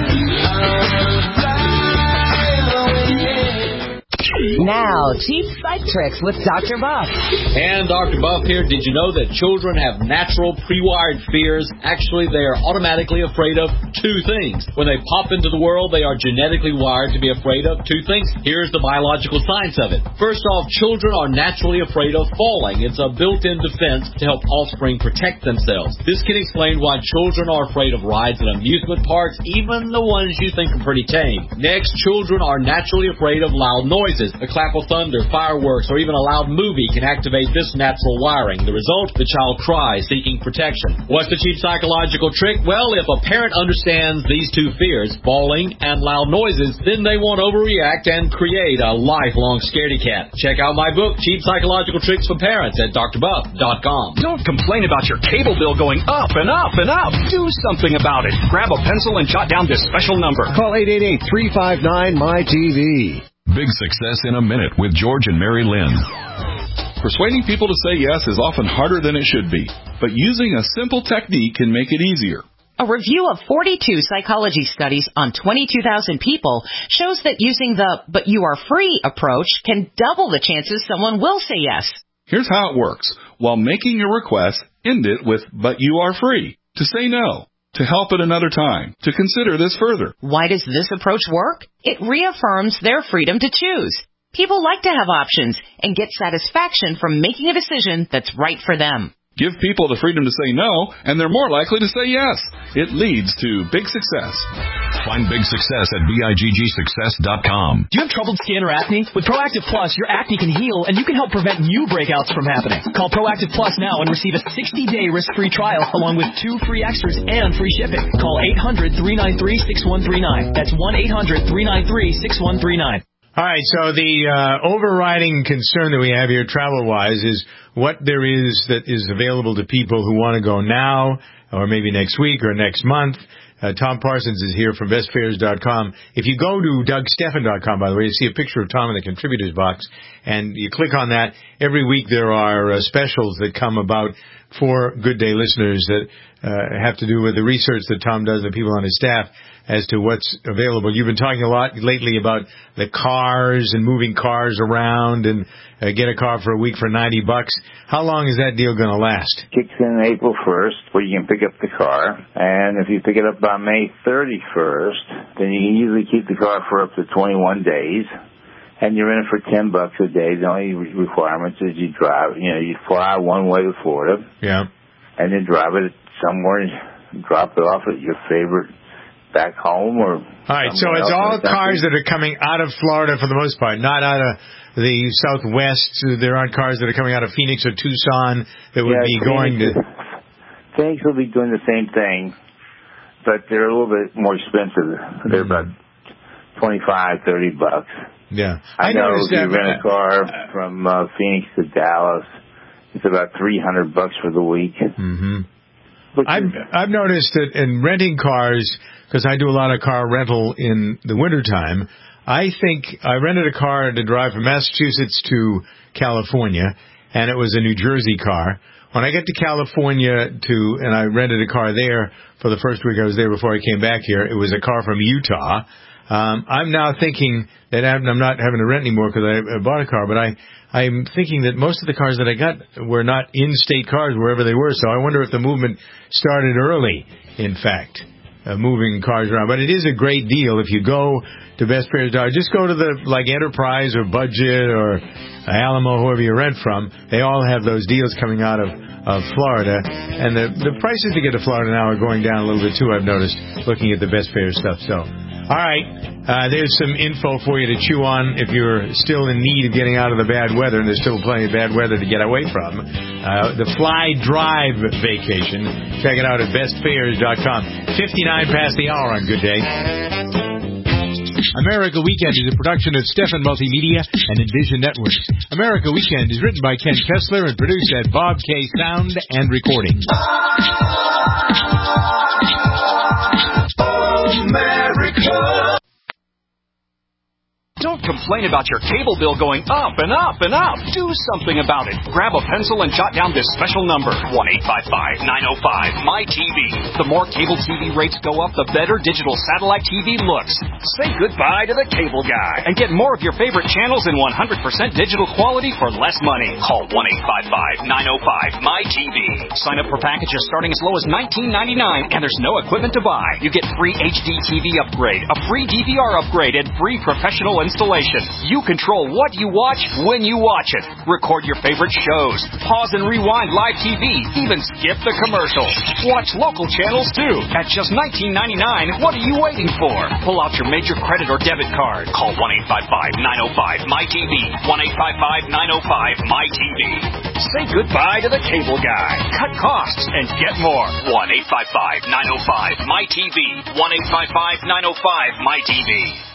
Now, cheap psych tricks with Doctor Buff. And Doctor Buff here. Did you know that children have natural pre-wired fears? Actually, they are automatically afraid of two things. When they pop into the world, they are genetically wired to be afraid of two things. Here's the biological science of it. First off, children are naturally afraid of falling. It's a built-in defense to help offspring protect themselves. This can explain why children are afraid of rides at amusement parks, even the ones you think are pretty tame. Next, children are naturally afraid of loud noises. A clap of thunder, fireworks, or even a loud movie can activate this natural wiring. The result, the child cries, seeking protection. What's the cheap psychological trick? Well, if a parent understands these two fears, bawling and loud noises, then they won't overreact and create a lifelong scaredy cat. Check out my book, Cheap Psychological Tricks for Parents, at D R buff dot com. Don't complain about your cable bill going up and up and up. Do something about it. Grab a pencil and jot down this special number. Call eight eight eight, three five nine, M Y T V. Big Success in a Minute with George and Mary Lynn. Persuading people to say yes is often harder than it should be, but using a simple technique can make it easier. A review of forty-two psychology studies on twenty-two thousand people shows that using the "but you are free" approach can double the chances someone will say yes. Here's how it works. While making your request, end it with "but you are free," to say no, to help at another time, to consider this further. Why does this approach work? It reaffirms their freedom to choose. People like to have options and get satisfaction from making a decision that's right for them. Give people the freedom to say no, and they're more likely to say yes. It leads to big success. Find big success at big success dot com. Do you have troubled skin or acne? With Proactive Plus, your acne can heal, and you can help prevent new breakouts from happening. Call Proactive Plus now and receive a sixty-day risk-free trial along with two free extras and free shipping. Call eight hundred, three nine three, six one three nine. That's one eight hundred, three nine three, six one three nine. All right, so the uh, overriding concern that we have here travel-wise is what there is that is available to people who want to go now or maybe next week or next month. Uh, Tom Parsons is here from best fares dot com. If you go to Doug Stephan dot com, by the way, you see a picture of Tom in the contributors box, and you click on that. Every week there are uh, specials that come about for Good Day listeners that uh, have to do with the research that Tom does and the people on his staff as to what's available. You've been talking a lot lately about the cars and moving cars around and uh, get a car for a week for ninety bucks. How long is that deal going to last? Kicks in April first, where you can pick up the car. And if you pick it up by May thirty-first, then you can usually keep the car for up to twenty-one days. And you're in it for ten bucks a day. The only requirements is you drive, you know, you fly one way to Florida. Yeah. And then drive it somewhere and drop it off at your favorite back home or... All right, so it's all cars that are coming out of Florida for the most part, not out of the Southwest. There aren't cars that are coming out of Phoenix or Tucson that would yeah, be Phoenix, going to... Phoenix will be doing the same thing, but they're a little bit more expensive. They're mm. about twenty-five, thirty bucks. Yeah. I, I know if you that, rent a car uh, from uh, Phoenix to Dallas, it's about three hundred bucks for the week. Mm-hmm. I've, I've noticed that in renting cars, because I do a lot of car rental in the wintertime, I think I rented a car to drive from Massachusetts to California, and it was a New Jersey car. When I get to California to, and I rented a car there for the first week I was there before I came back here, it was a car from Utah. Um, I'm now thinking that I'm not having to rent anymore because I bought a car, but I, I'm thinking that most of the cars that I got were not in-state cars wherever they were, so I wonder if the movement started early, in fact, uh, moving cars around. But it is a great deal if you go to Best Fares dot com. Just go to the, like, Enterprise or Budget or Alamo, whoever you rent from. They all have those deals coming out of, of Florida. And the, the prices to get to Florida now are going down a little bit, too, I've noticed, looking at the Best Fares stuff. So, all right, uh, there's some info for you to chew on if you're still in need of getting out of the bad weather, and there's still plenty of bad weather to get away from. Uh, the Fly Drive vacation. Check it out at best fares dot com. fifty-nine past the hour on Good Day. America Weekend is a production of Stephan Multimedia and Envision Networks. America Weekend is written by Ken Kessler and produced at Bob K. Sound and Recording. America. Don't complain about your cable bill going up and up and up. Do something about it. Grab a pencil and jot down this special number, one eight five five, nine oh five, M Y T V. The more cable T V rates go up, the better digital satellite T V looks. Say goodbye to the cable guy and get more of your favorite channels in one hundred percent digital quality for less money. Call one eight five five, nine oh five, M Y T V. Sign up for packages starting as low as nineteen ninety-nine, and there's no equipment to buy. You get free H D T V upgrade, a free D V R upgrade, and free professional installation. You control what you watch when you watch it. Record your favorite shows. Pause and rewind live T V. Even skip the commercials. Watch local channels too. At just nineteen ninety-nine dollars, what are you waiting for? Pull out your major credit or debit card. Call one eight five five, nine oh five, M Y T V. one eight five five, nine oh five, M Y T V. Say goodbye to the cable guy. Cut costs and get more. one eight five five, nine oh five, M Y T V. one eight five five, nine oh five, M Y T V.